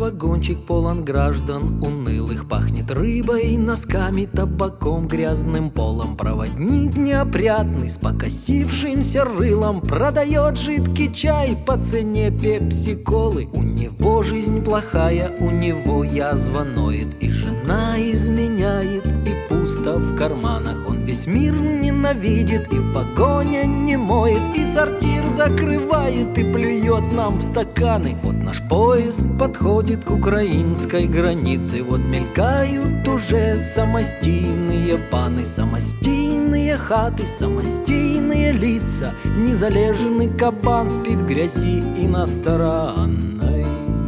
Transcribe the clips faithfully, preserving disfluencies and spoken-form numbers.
вагончик полон граждан унылых, пахнет рыбой, носками, табаком, грязным полом. Проводник неопрятный с покосившимся рылом продает жидкий чай по цене пепси-колы. У него жизнь плохая, у него язва ноет, и жена изменяет, и пусто в карманах. Он весь мир ненавидит, и в вагоне не моет, и сортир закрывает, и плюет нам в стаканы. Вот наш поезд подходит к украинской границе, вот мелькают уже самостийные паны, самостийные хаты, самостийные лица. Незалежный кабан спит в грязи иностранной.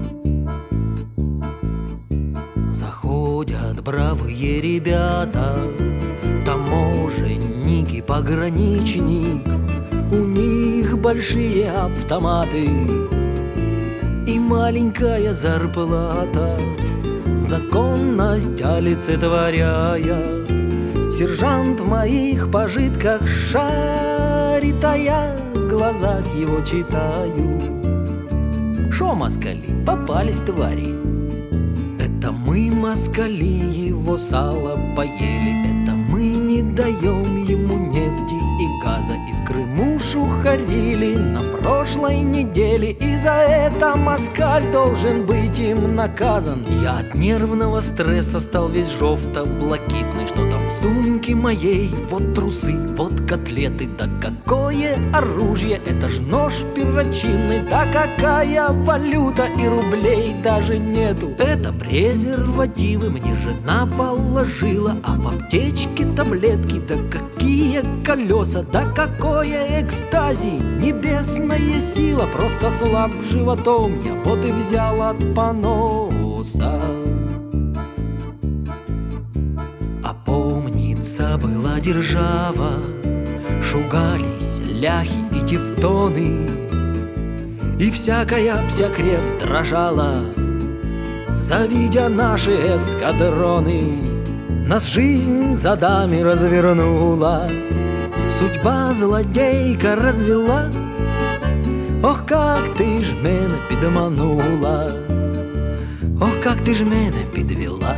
Заходят бравые ребята, таможенник и пограничник. У них большие автоматы и маленькая зарплата, законность олицетворяя. Сержант в моих пожитках шарит, а я в глазах его читаю. Шо, москали, попались твари? Это мы, москали, его сало поели. Это мы не даем ему нефти и газа, и в Крыму шухарили на прошлой неделе. И за это москаль должен быть им наказан. Я от нервного стресса стал весь жовто-блакитный. Что-то в сумке моей, вот трусы, вот котлеты. Да какое оружие, это ж нож перочинный. Да какая валюта, и рублей даже нету. Это презервативы мне жена положила, а в аптечке таблетки. Да какие колеса, да какое экстази. Небесная сила, просто слаб животом я, вот и взял от поноса. А помнится, была держава, шугались ляхи и тевтоны, и всякая псякрев дрожала, завидя наши эскадроны. Нас жизнь задами развернула, судьба злодейка развела. Ох, как ти ж мене підманула, ох, как ти ж мене підвела.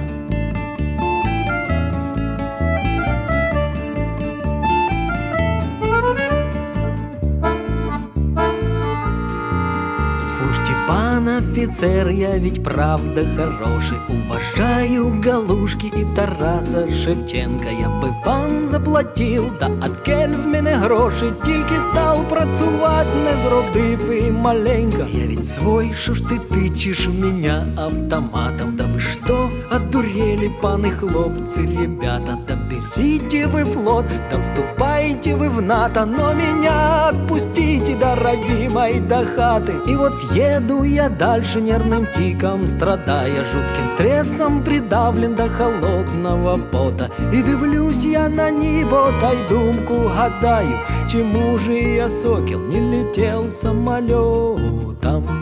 Слушайте, пан офицер, я ведь правда хороший. Уважаю Галушки и Тараса Шевченка. Я би вам заплатив, да откель в мене гроші. Тільки став працювати, не зробив і маленько. Я ведь свой, шо ж ты тычешь в меня автоматом? Да вы что, одурели, паны хлопцы, ребята? Да берите вы флот, да вступайте вы в НАТО, но меня отпустите до родимой, до хаты. И вот еду я дальше нервным тиком, страдая жутким стрессом, придавлен до холодного пота. И дивлюсь я на небо, та й думку гадаю, чему же я, сокіл, не летел самолетом.